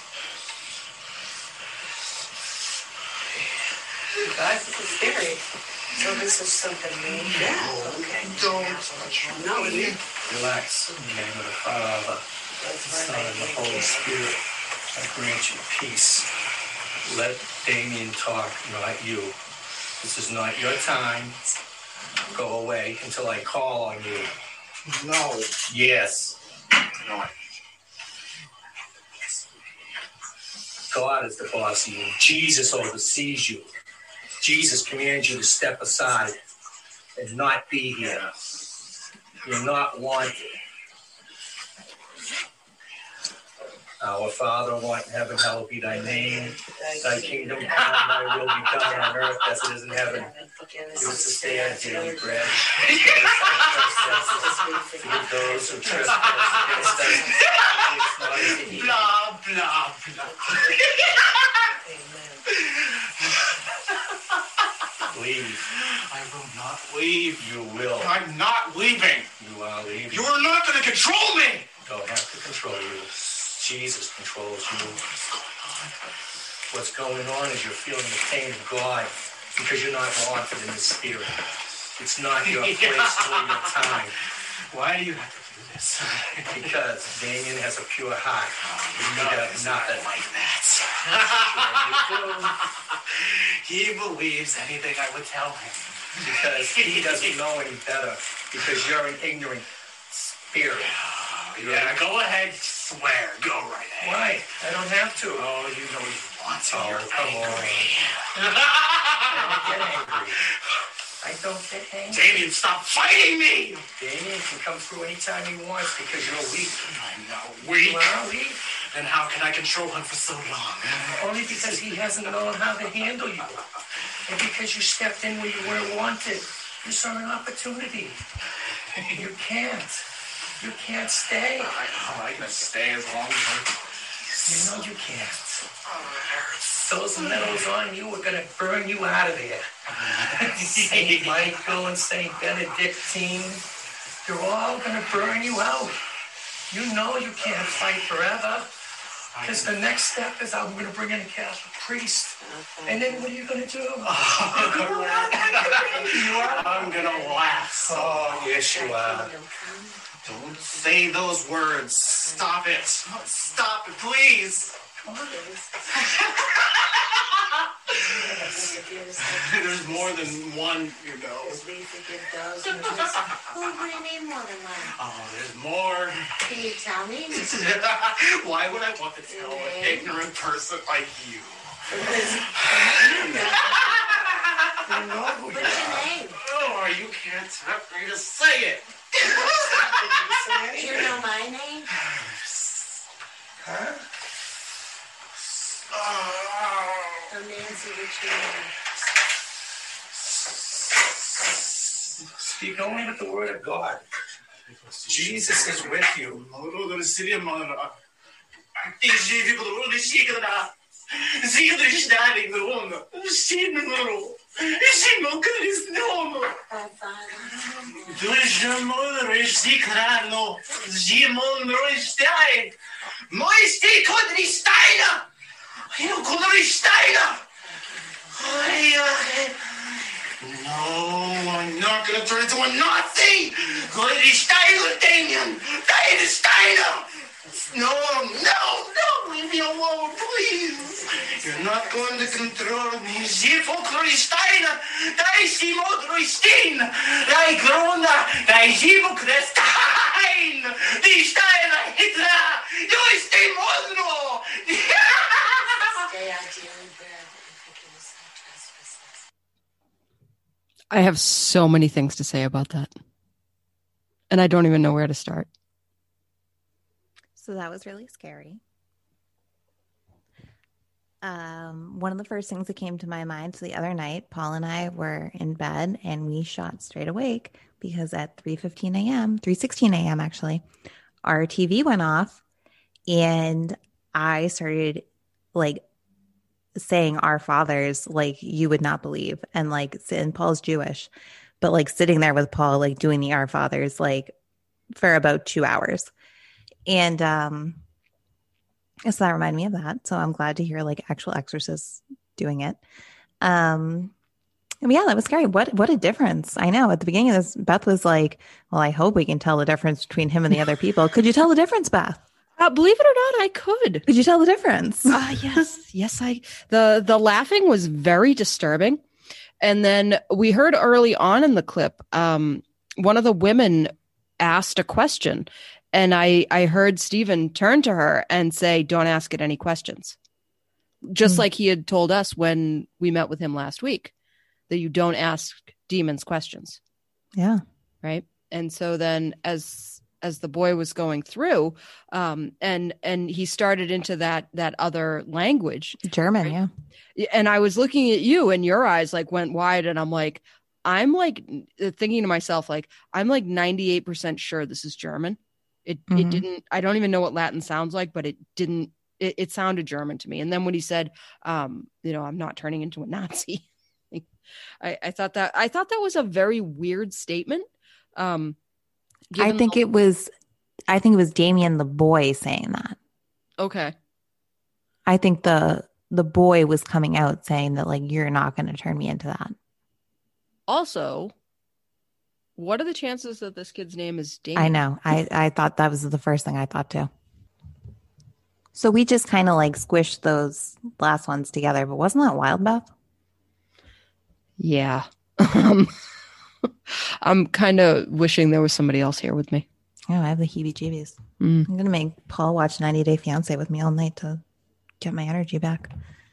You guys, this is scary. So this is something new? Yeah. Okay. Don't. No, it is. Relax. In the name of the Father, the Son, and the Holy Spirit, I grant you peace. Let Damien talk, not you. This is not your time. Go away until I call on you. No. Yes. No. God is the boss of you. Jesus oversees you. Jesus commands you to step aside and not be here. You're not wanted. Our Father, who art in heaven, hallowed be thy name. Thy kingdom come, thy will be done on earth as it is in heaven. Give us this day our daily bread. Forgive those who trespass against us. Blah, blah, blah. Leave. I will not leave. You will. I'm not leaving. You are leaving. You are not going to control me. Don't have to control you. Jesus controls you. What's going on is you're feeling the pain of God because you're not wanted in the spirit. It's not your place or your time. Why do you have to do this? Because Damien has a pure heart. You have nothing like that. He believes anything I would tell him. Because he doesn't know any better. Because you're an ignorant spirit. Yeah, go ahead, swear. Go right ahead. Why? I don't have to. Oh, you know you want to. Oh, You're come angry. on. I don't get angry. I don't get angry. Damien, stop fighting me! Damien can come through anytime he wants because you're weak. I'm not weak. You are weak. Then how can I control him for so long? Only because he hasn't known how to handle you. And because you stepped in where you weren't wanted. You saw an opportunity. You can't. You can't stay. I, I can stay as long as I You know you can't. Those medals on you are going to burn you out of there. Saint Michael and Saint Benedictine, they're all going to burn you out. You know you can't fight forever. Because the next step is I'm going to bring in a Catholic priest. And then what are you going to do? I'm going to laugh. Oh, yes, you are. Don't say those words. Stop it. Stop it, please. There's more than one, you know. Who would name more than one? Oh, there's more. Can you tell me? Why would I want to tell an ignorant person like you? What's your name? Oh, you can't stop me to say it. You know my name? Huh? Speak only with the word of God. Jesus is with you. No, I'm not gonna turn into a Nazi! Lady Steiner, Damien! Lady Steiner! No, no, no, leave me alone, please! You're not going to control me. Sie Folklore Steiner! Dai Simo Christine! Dai Grunda! Dai Simo Christine! Die Steiner Hitler! Du ist die Monroe! I have so many things to say about that. And I don't even know where to start. So that was really scary. Um, one of the first things that came to my mind, so the other night, Paul and I were in bed and we shot straight awake because at three fifteen a.m., three sixteen a.m. actually, our T V went off and I started like saying our fathers like you would not believe. And like, and Paul's Jewish, but like sitting there with Paul, like doing the Our Fathers, like for about two hours. And um, so that reminded me of that. So I'm glad to hear like actual exorcists doing it. Um, yeah, that was scary. What, what a difference. I know at the beginning of this, Beth was like, well, I hope we can tell the difference between him and the other people. Could you tell the difference, Beth? Uh, believe it or not, I could. Could you tell the difference? Uh, yes, yes. I the the laughing was very disturbing, and then we heard early on in the clip, um, one of the women asked a question, and I I heard Stephen turn to her and say, "Don't ask it any questions," just mm. like he had told us when we met with him last week, that you don't ask demons questions. Yeah, right. And so then as as the boy was going through, um, and, and he started into that, that other language, German. Right? Yeah. And I was looking at you and your eyes like went wide and I'm like, I'm like thinking to myself, like, I'm like ninety-eight percent sure this is German. It, mm-hmm. it didn't, I don't even know what Latin sounds like, but it didn't, it, it sounded German to me. And then when he said, um, you know, I'm not turning into a Nazi, I, I thought that, I thought that was a very weird statement. Um, I think the- it was, I think it was Damien, the boy, saying that. Okay. I think the the boy was coming out saying that, like, you're not going to turn me into that. Also, what are the chances that this kid's name is Damien? I know. I, I thought that was the first thing I thought too. So we just kind of like squished those last ones together, but wasn't that wild, Beth? Yeah. Um, I'm kind of wishing there was somebody else here with me. Oh, I have the heebie-jeebies. Mm. I'm going to make Paul watch ninety Day Fiancé with me all night to get my energy back.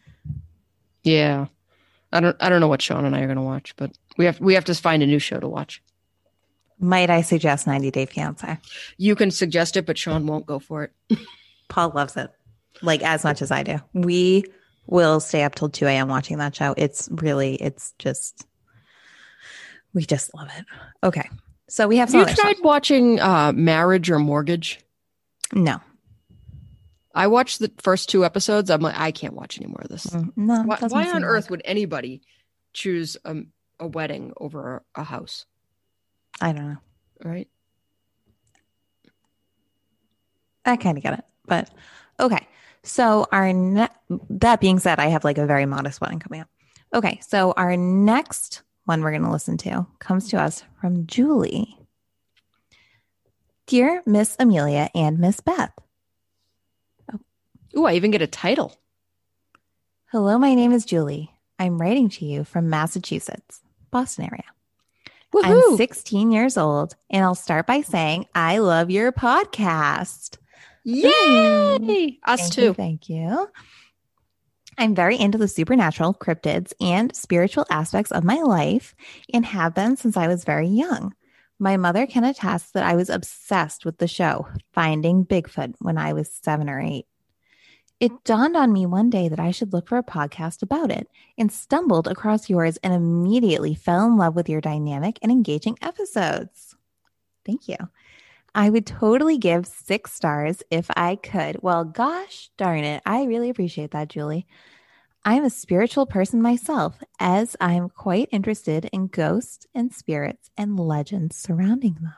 Yeah. I don't I don't know what Sean and I are going to watch, but we have we have to find a new show to watch. Might I suggest ninety Day Fiancé? You can suggest it, but Sean won't go for it. Paul loves it, like as much as I do. We will stay up till two a.m. watching that show. It's really, it's just, we just love it. Okay. So we have some. Have you tried stuff. watching uh, Marriage or Mortgage? No. I watched the first two episodes. I'm like, I can't watch any more of this. Mm, no. Why, why on earth like. would anybody choose a, a wedding over a house? I don't know. Right. I kind of get it, but okay. So our ne- that being said, I have like a very modest wedding coming up. Okay. So our next one we're going to listen to comes to us from Julie. Dear Miss Amelia and Miss Beth. Oh. Ooh, I even get a title. Hello, my name is Julie. I'm writing to you from Massachusetts, Boston area. Woo-hoo. I'm sixteen years old, and I'll start by saying I love your podcast. Yay! Mm. Us thank too. You, thank you. I'm very into the supernatural, cryptids, and spiritual aspects of my life and have been since I was very young. My mother can attest that I was obsessed with the show Finding Bigfoot when I was seven or eight. It dawned on me one day that I should look for a podcast about it and stumbled across yours and immediately fell in love with your dynamic and engaging episodes. Thank you. I would totally give six stars if I could. Well, gosh darn it. I really appreciate that, Julie. I'm a spiritual person myself, as I'm quite interested in ghosts and spirits and legends surrounding them.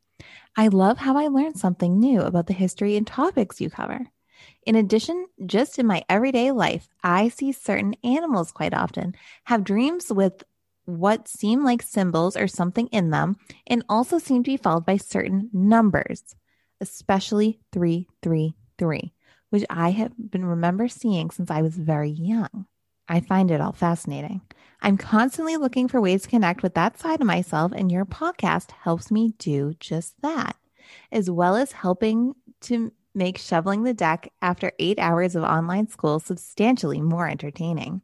I love how I learned something new about the history and topics you cover. In addition, just in my everyday life, I see certain animals quite often, have dreams with what seem like symbols or something in them, and also seem to be followed by certain numbers, especially three three three, which I have been remember seeing since I was very young. I find it all fascinating. I'm constantly looking for ways to connect with that side of myself, and your podcast helps me do just that, as well as helping to make shoveling the deck after eight hours of online school substantially more entertaining.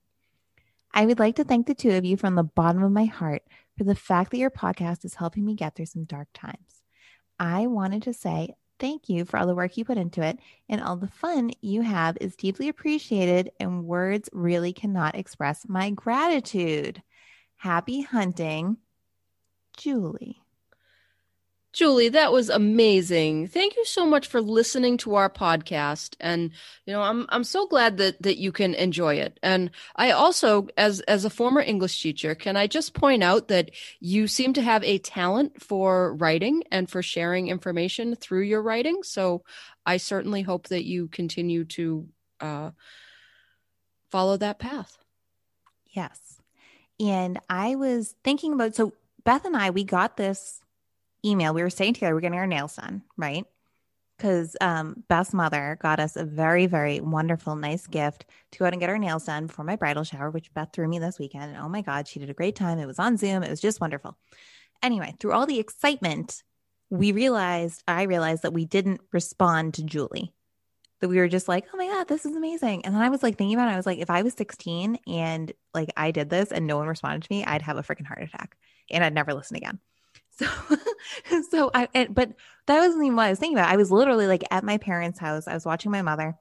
I would like to thank the two of you from the bottom of my heart for the fact that your podcast is helping me get through some dark times. I wanted to say thank you for all the work you put into it, and all the fun you have is deeply appreciated, and words really cannot express my gratitude. Happy hunting, Julie. Julie, that was amazing. Thank you so much for listening to our podcast. And, you know, I'm I'm so glad that that you can enjoy it. And I also, as as a former English teacher, can I just point out that you seem to have a talent for writing and for sharing information through your writing. So I certainly hope that you continue to uh, follow that path. Yes. And I was thinking about, so Beth and I, we got this email. We were staying together. We're getting our nails done, right? Because um, Beth's mother got us a very, very wonderful, nice gift to go out and get our nails done before my bridal shower, which Beth threw me this weekend. And oh my God, she did a great time. It was on Zoom. It was just wonderful. Anyway, through all the excitement, we realized, I realized that we didn't respond to Julie. That we were just like, oh my God, this is amazing. And then I was like thinking about it. I was like, if I was sixteen and like I did this and no one responded to me, I'd have a freaking heart attack and I'd never listen again. So, so I, and, but that wasn't even what I was thinking about. I was literally like at my parents' house. I was watching my mother.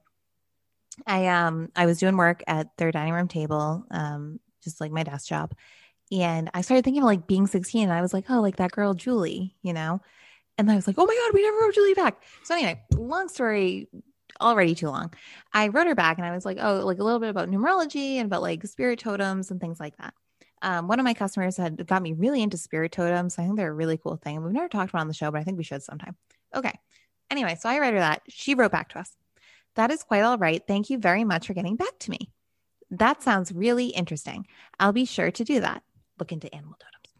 I, um, I was doing work at their dining room table, um, just like my desk job. And I started thinking of like being sixteen, and I was like, oh, like that girl, Julie, you know? And I was like, oh my God, we never wrote Julie back. So anyway, long story, already too long. I wrote her back and I was like, oh, like a little bit about numerology and about like spirit totems and things like that. Um, one of my customers had got me really into spirit totems. I think they're a really cool thing. We've never talked about it on the show, but I think we should sometime. Okay. Anyway, so I read her that. She wrote back to us. That is quite all right. Thank you very much for getting back to me. That sounds really interesting. I'll be sure to do that. Look into animal totems.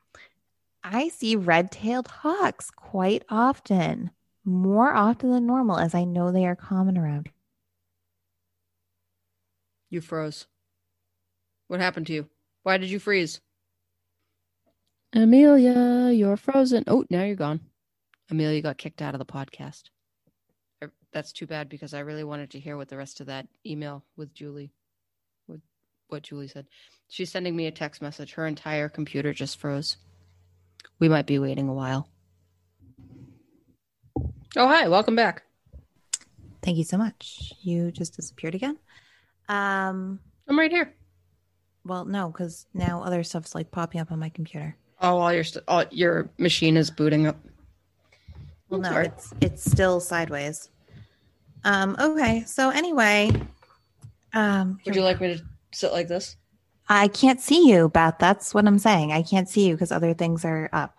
I see red-tailed hawks quite often, more often than normal, as I know they are common around. You froze. What happened to you? Why did you freeze? Amelia, you're frozen. Oh, now you're gone. Amelia got kicked out of the podcast. That's too bad because I really wanted to hear what the rest of that email with Julie, what, what Julie said. She's sending me a text message. Her entire computer just froze. We might be waiting a while. Oh, hi. Welcome back. Thank you so much. You just disappeared again. Um, I'm right here. Well, no, because now other stuff's like popping up on my computer. Oh, all your st- all, your machine is booting up. Well, no, Sorry. it's it's still sideways. Um. Okay. So anyway, um, would you like me to sit like this? I can't see you, Beth. That's what I'm saying. I can't see you because other things are up.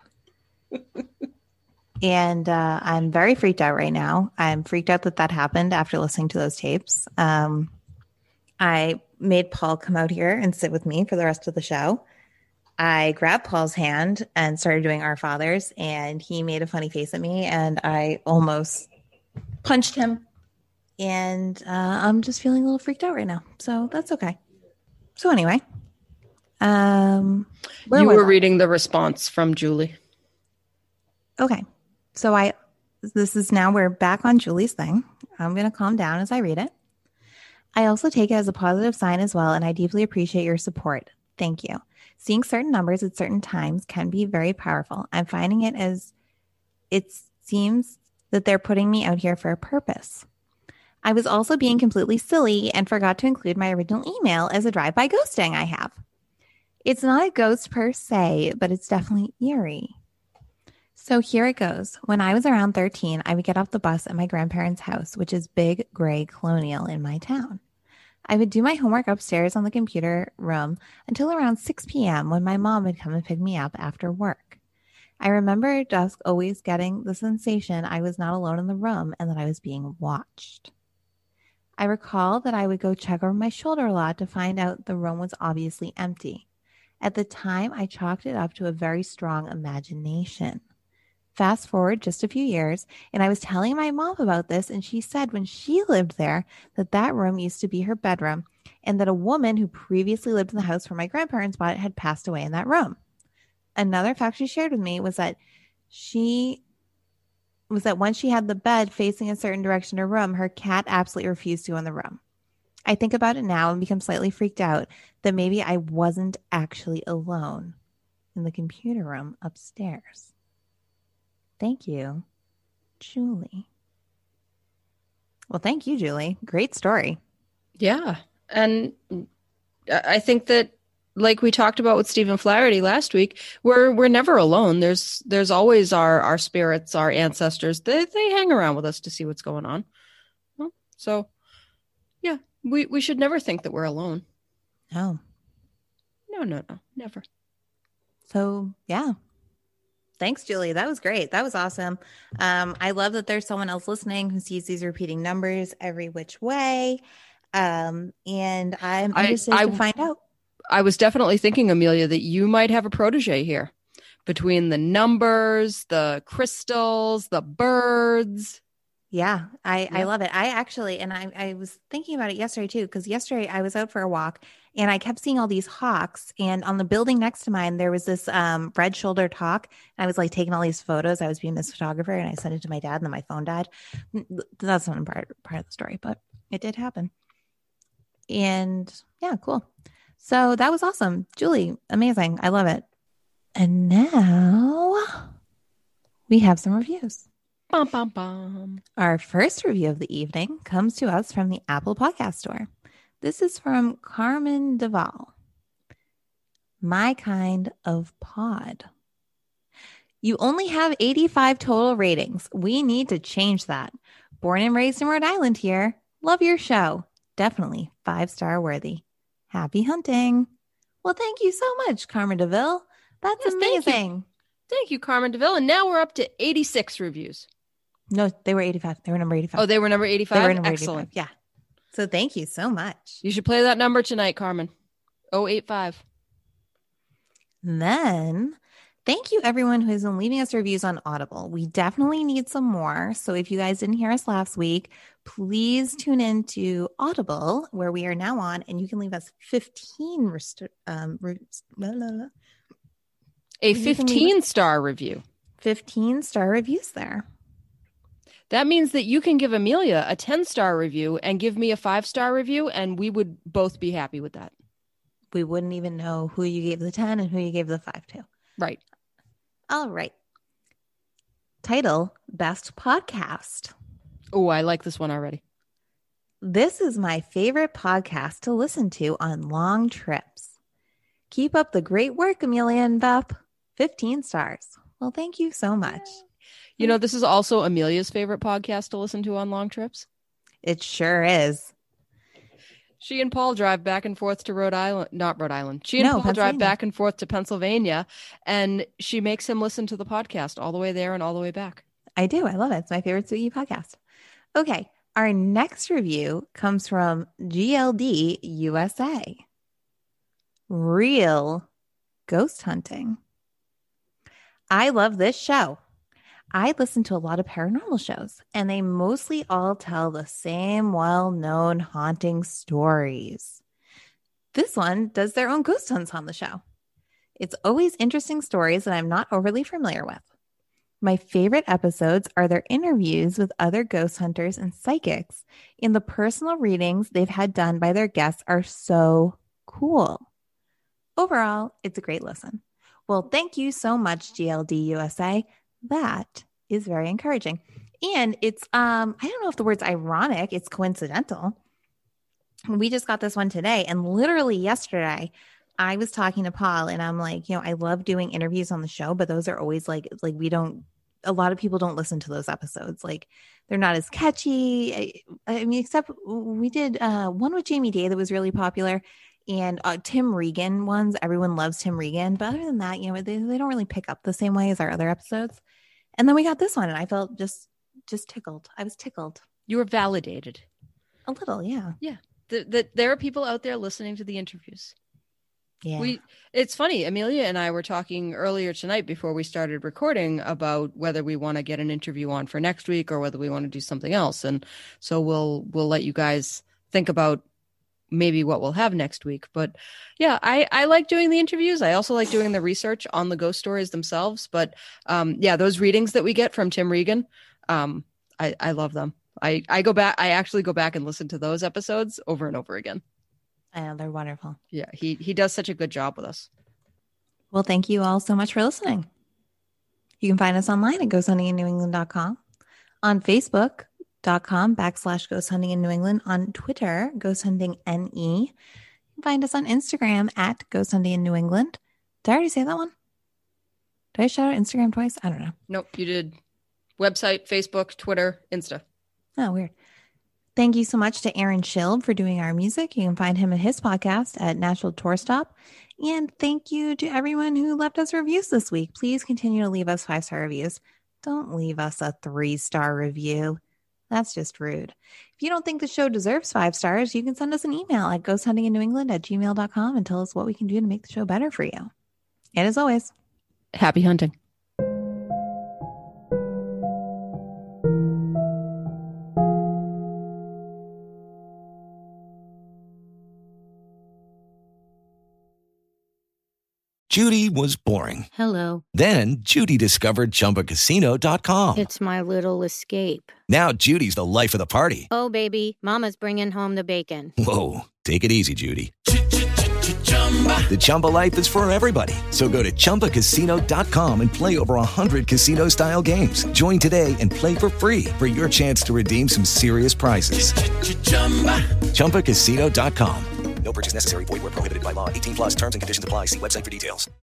And uh, I'm very freaked out right now. I'm freaked out that that happened after listening to those tapes. Um, I made Paul come out here and sit with me for the rest of the show. I grabbed Paul's hand and started doing Our Fathers, and he made a funny face at me, and I almost punched him. And uh, I'm just feeling a little freaked out right now. So that's okay. So anyway. Um, you were reading the response from Julie. Okay. So I, this is now we're back on Julie's thing. I'm going to calm down as I read it. I also take it as a positive sign as well, and I deeply appreciate your support. Thank you. Seeing certain numbers at certain times can be very powerful. I'm finding it as it seems that they're putting me out here for a purpose. I was also being completely silly and forgot to include my original email as a drive-by ghosting I have. It's not a ghost per se, but it's definitely eerie. So here it goes. When I was around thirteen, I would get off the bus at my grandparents' house, which is big, gray, colonial in my town. I would do my homework upstairs on the computer room until around six p.m. when my mom would come and pick me up after work. I remember at dusk always getting the sensation I was not alone in the room and that I was being watched. I recall that I would go check over my shoulder a lot to find out the room was obviously empty. At the time, I chalked it up to a very strong imagination. Fast forward just a few years, and I was telling my mom about this, and she said when she lived there that that room used to be her bedroom and that a woman who previously lived in the house where my grandparents bought it had passed away in that room. Another fact she shared with me was that she was that when she had the bed facing a certain direction in her room, her cat absolutely refused to go in the room. I think about it now and become slightly freaked out that maybe I wasn't actually alone in the computer room upstairs. Thank you, Julie. Well, thank you, Julie. Great story. Yeah. And I think that, like we talked about with Stephen Flaherty last week, we're we're never alone. There's there's always our our spirits, our ancestors. They they hang around with us to see what's going on. Well, so yeah, we, we should never think that we're alone. No. No, no, no, never. So yeah. Thanks, Julie. That was great. That was awesome. Um, I love that there's someone else listening who sees these repeating numbers every which way. Um, and I'm interested I, I, to find out. I was definitely thinking, Amelia, that you might have a protege here between the numbers, the crystals, the birds. Yeah, I, yeah. I love it. I actually, and I, I was thinking about it yesterday too, because yesterday I was out for a walk and I kept seeing all these hawks. And on the building next to mine, there was this um, red-shouldered hawk. And I was like taking all these photos. I was being this photographer and I sent it to my dad and then my phone died. That's not part, part of the story, but it did happen. And yeah, cool. So that was awesome. Julie, amazing. I love it. And now we have some reviews. Bum, bum, bum. Our first review of the evening comes to us from the Apple Podcast Store. This is from Carmen Duval. My kind of pod. You only have eighty-five total ratings. We need to change that. Born and raised in Rhode Island here. Love your show. Definitely five-star worthy. Happy hunting. Well, thank you so much, Carmen DeVille. That's yes, amazing. Thank you. thank you, Carmen DeVille. And now we're up to eighty-six reviews. No, they were eighty-five. They were number eighty-five. Oh, they were number eighty-five? They were number Excellent. eighty-five. Yeah. So thank you so much. You should play that number tonight, Carmen. oh eight five. Then thank you everyone who has been leaving us reviews on Audible. We definitely need some more. So if you guys didn't hear us last week, please tune in to Audible, where we are now on, and you can leave us fifteen rest- um, re- blah, blah, blah. a fifteen star review. fifteen star reviews there. That means that you can give Amelia a ten star review and give me a five star review, and we would both be happy with that. We wouldn't even know who you gave the ten and who you gave the five to. Right. All right. Title, Best Podcast. Oh, I like this one already. This is my favorite podcast to listen to on long trips. Keep up the great work, Amelia and Beth. fifteen stars. Well, thank you so much. You know, this is also Amelia's favorite podcast to listen to on long trips. It sure is. She and Paul drive back and forth to Rhode Island, not Rhode Island. She and no, Paul drive back and forth to Pennsylvania, and she makes him listen to the podcast all the way there and all the way back. I do. I love it. It's my favorite Sugi podcast. Okay. Our next review comes from G L D U S A. Real ghost hunting. I love this show. I listen to a lot of paranormal shows, and they mostly all tell the same well-known haunting stories. This one does their own ghost hunts on the show. It's always interesting stories that I'm not overly familiar with. My favorite episodes are their interviews with other ghost hunters and psychics, and the personal readings they've had done by their guests are so cool. Overall, it's a great listen. Well, thank you so much, G L D U S A. That is very encouraging. And it's, um, I don't know if the word's ironic, it's coincidental. We just got this one today, and literally yesterday I was talking to Paul and I'm like, you know, I love doing interviews on the show, but those are always like, like we don't, a lot of people don't listen to those episodes. Like they're not as catchy. I, I mean, except we did uh, one with Jamie Day that was really popular, and uh, Tim Regan ones. Everyone loves Tim Regan. But other than that, you know, they, they don't really pick up the same way as our other episodes. And then we got this one and I felt just, just tickled. I was tickled. You were validated. A little. Yeah. Yeah. That the, there are people out there listening to the interviews. Yeah. We it's funny, Amelia and I were talking earlier tonight before we started recording about whether we want to get an interview on for next week or whether we want to do something else. And so we'll we'll let you guys think about maybe what we'll have next week. But yeah, I, I like doing the interviews. I also like doing the research on the ghost stories themselves. But um, yeah, those readings that we get from Tim Regan, um, I, I love them. I, I go back, I actually go back and listen to those episodes over and over again. I know, they're wonderful. Yeah, he he does such a good job with us. Well, thank you all so much for listening. You can find us online at ghost hunting in new england dot com, on Facebook.com backslash ghost hunting in New England, on Twitter, Ghost Hunting N E. You can find us on Instagram at Ghost Hunting in New England. Did I already say that one? Did I shout out Instagram twice? I don't know. Nope, you did. Website, Facebook, Twitter, Insta. Oh, weird. Thank you so much to Aaron Schild for doing our music. You can find him at his podcast at Natural Tour Stop. And thank you to everyone who left us reviews this week. Please continue to leave us five-star reviews. Don't leave us a three-star review. That's just rude. If you don't think the show deserves five stars, you can send us an email at ghost hunting in new england at gmail dot com and tell us what we can do to make the show better for you. And as always, happy hunting. Judy was boring. Hello. Then Judy discovered Chumba Casino dot com. It's my little escape. Now Judy's the life of the party. Oh, baby, mama's bringing home the bacon. Whoa, take it easy, Judy. The Chumba life is for everybody. So go to Chumba Casino dot com and play over one hundred casino-style games. Join today and play for free for your chance to redeem some serious prizes. Chumba Casino dot com. No purchase necessary. Void where prohibited by law. eighteen plus terms and conditions apply. See website for details.